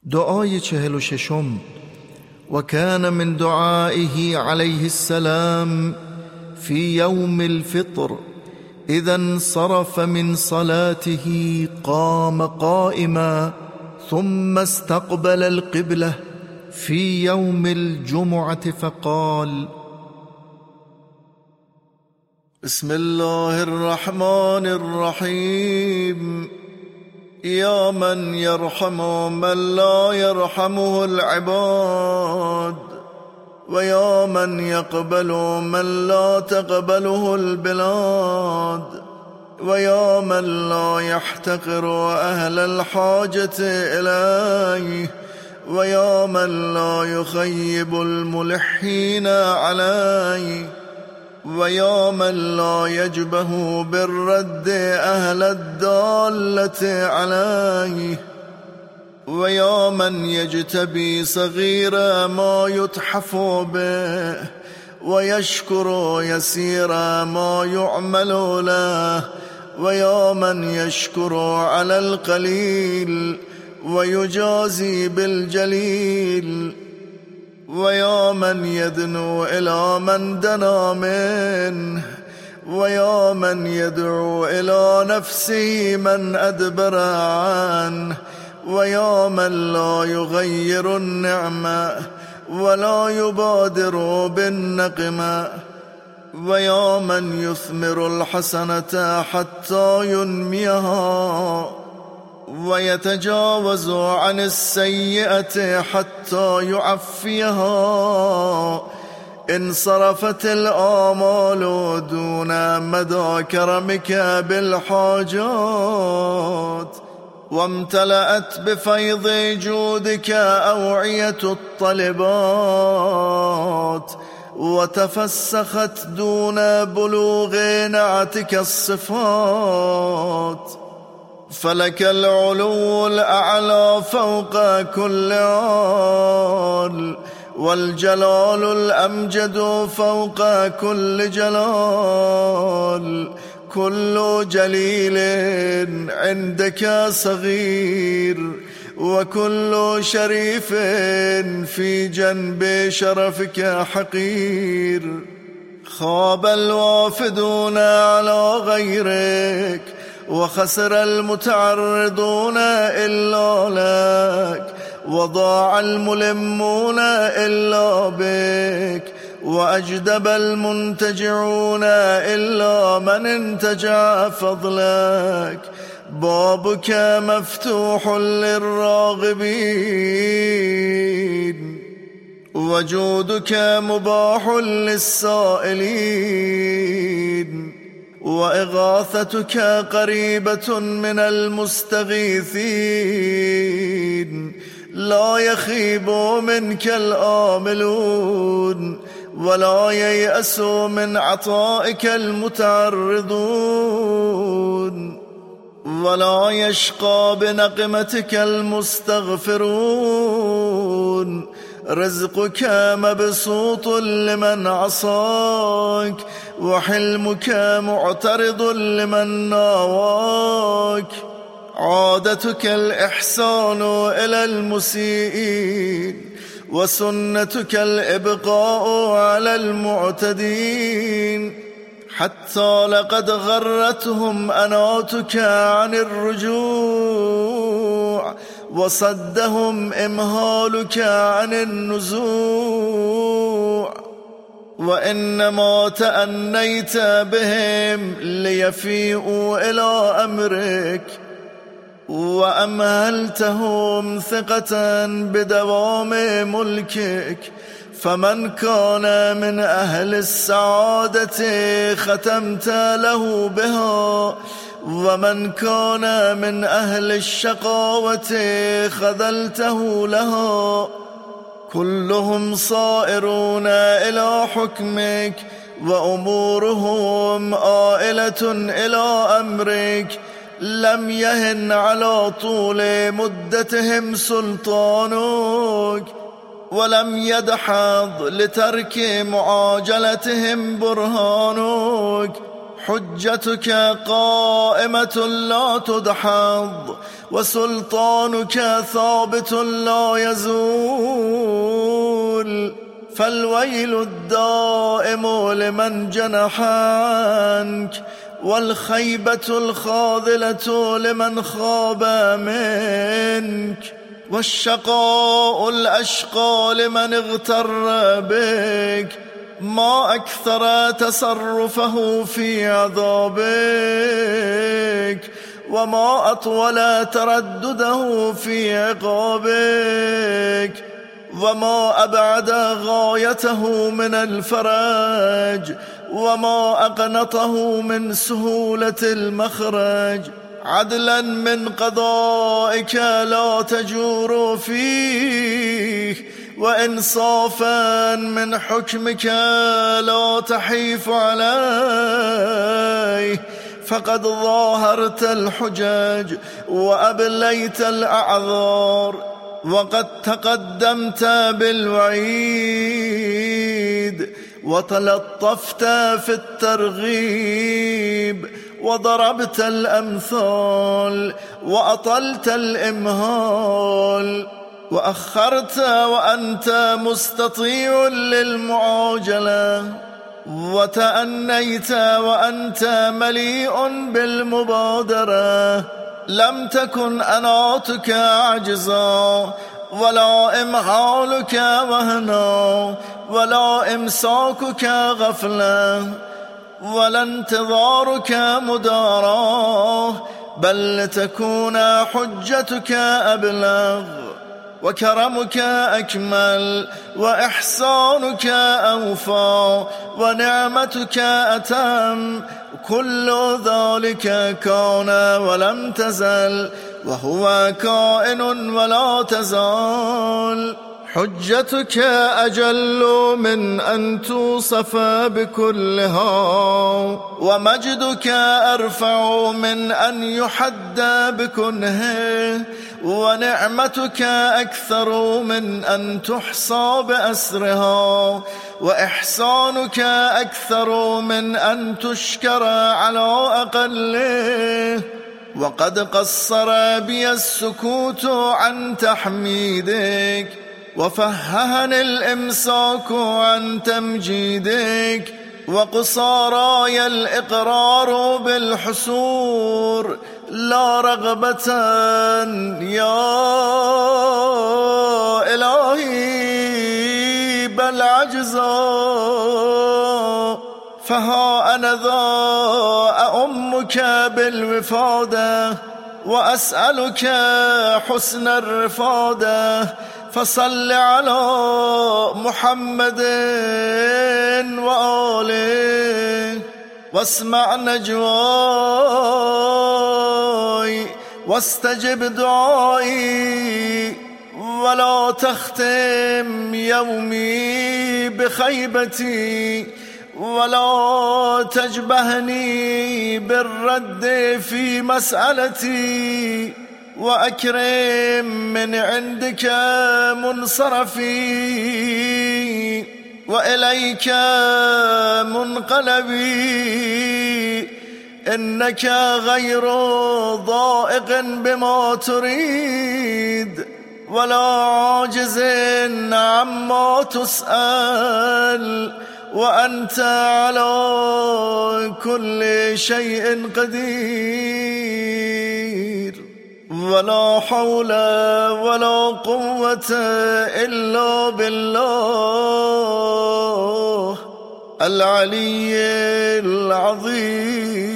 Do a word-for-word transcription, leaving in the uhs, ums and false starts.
دعای چهل و ششم. وكان من دعائه عليه السلام في يوم الفطر إذا انصرف من صلاته قام قائما ثم استقبل القبلة في يوم الجمعة فقال: بسم الله الرحمن الرحيم. يا من يرحم من لا يرحمه العباد، ويا من يقبل من لا تقبله البلاد، ويا من لا يحتقر أهل الحاجة إليه، ويا من لا يخيب الملحين عليه، ويا من لا يجبه بالرد أهل الدالة عليه، ويا من يجتبي صغير ما يتحف به ويشكر يسير ما يعمل له، ويا من يشكر على القليل ويجازي بالجليل، ويا من يدنو إلى من دنا منه، ويا من يدعو إلى نفسه من أدبر عنه، ويا من لا يغير النعمة ولا يبادر بالنقمة، ويا من يثمر الحسنة حتى ينميها ويتجاوز عن السيئة حتى يعفيها. انصرفت الآمال دون مدى كرمك بالحاجات، وامتلأت بفيض جودك أوعية الطلبات، وتفسخت دون بلوغ نعتك الصفات. فلك العلو الأعلى فوق كل عال، والجلال الأمجد فوق كل جلال. كل جليل عندك صغير، وكل شريف في جنب شرفك حقير. خاب الوافدون على غيرك، وخسر المتعرضون إلا لك، وضاع الملمون إلا بك، وأجدب المنتجعون إلا من انتجع فضلك. بابك مفتوح للراغبين، وجودك مباح للسائلين، وإغاثتك قريبة من المستغيثين. لا يخيب منك الآملون، ولا ييأس من عطائك المتعرضون، ولا يشقى بنقمتك المستغفرون. رزقك مبسوط لمن عصاك، وحلمك معترض لمن ناواك. عادتك الإحسان إلى المسيئين، وسنتك الإبقاء على المعتدين. حتى لقد غرتهم أناتك عن الرجوع، وصدهم إمهالك عن النزوع. وإنما تأنيت بهم ليفيئوا إلى أمرك، وأمهلتهم ثقة بدوام ملكك. فمن كان من أهل السعادة ختمت له بها، ومن كان من أهل الشقاوة خذلته لها. كلهم صائرون إلى حكمك، وأمورهم آئلة إلى أمرك. لم يهن على طول مدتهم سلطانك، ولم يدحض لترك معاجلتهم برهانك. حجتك قائمة لا تدحض، وسلطانك ثابت لا يزول. فالويل الدائم لمن جنح عنك، والخيبة الخاذلة لمن خاب منك، والشقاء الأشقى لمن اغتر بك. ما أكثر تصرفه في عذابك، وما أطول تردده في عقابك، وما أبعد غايته من الفرج، وما أقنطه من سهولة المخرج. عدلا من قضائك لا تجور فيه، وإنصافا من حكمك لا تحيف عليه. فقد ظاهرت الحجج وأبليت الأعذار، وقد تقدمت بالوعيد، وتلطفت في الترغيب، وضربت الأمثال، وأطلت الإمهال، وأخرت وأنت مستطيع للمعاجلة، وتأنيت وأنت مليء بالمبادرة. لم تكن أناتك عجزا، ولا إمهالك وهنا، ولا إمساكك غفلة، ولا انتظارك مداراه، بل لتكون حجتك أبلغ، وكرمك أكمل، وإحسانك أوفى، ونعمتك أتم. كل ذلك كان ولم تزل، وهو كائن ولا تزال. حجتك أجل من أن توصف بكلها، ومجدك أرفع من أن يحد بكنهه، ونعمتك أكثر من أن تحصى بأسرها، وإحسانك أكثر من أن تشكر على أقله. وقد قصر بي السكوت عن تحميدك، وفههني الإمساك عن تمجيدك، وقصاراي الإقرار بالحسور لا رغبة يا إلهي بل عجزا. فها أنا ذا أؤمك بالوفادة، وأسألك حسن الرفادة. فصل على محمد وآله، واسمع نجواي، واستجب دعائي، ولا تختم يومي بخيبتي، ولا تجبهني بالرد في مسألتي. وأكرم من عندك منصرفي، وإليك منقلبي. إنك غير ضائق بما تريد، ولا عاجز عما تسأل، وأنت على كل شيء قدير. ولا حول ولا قوة إلا بالله العلي العظيم.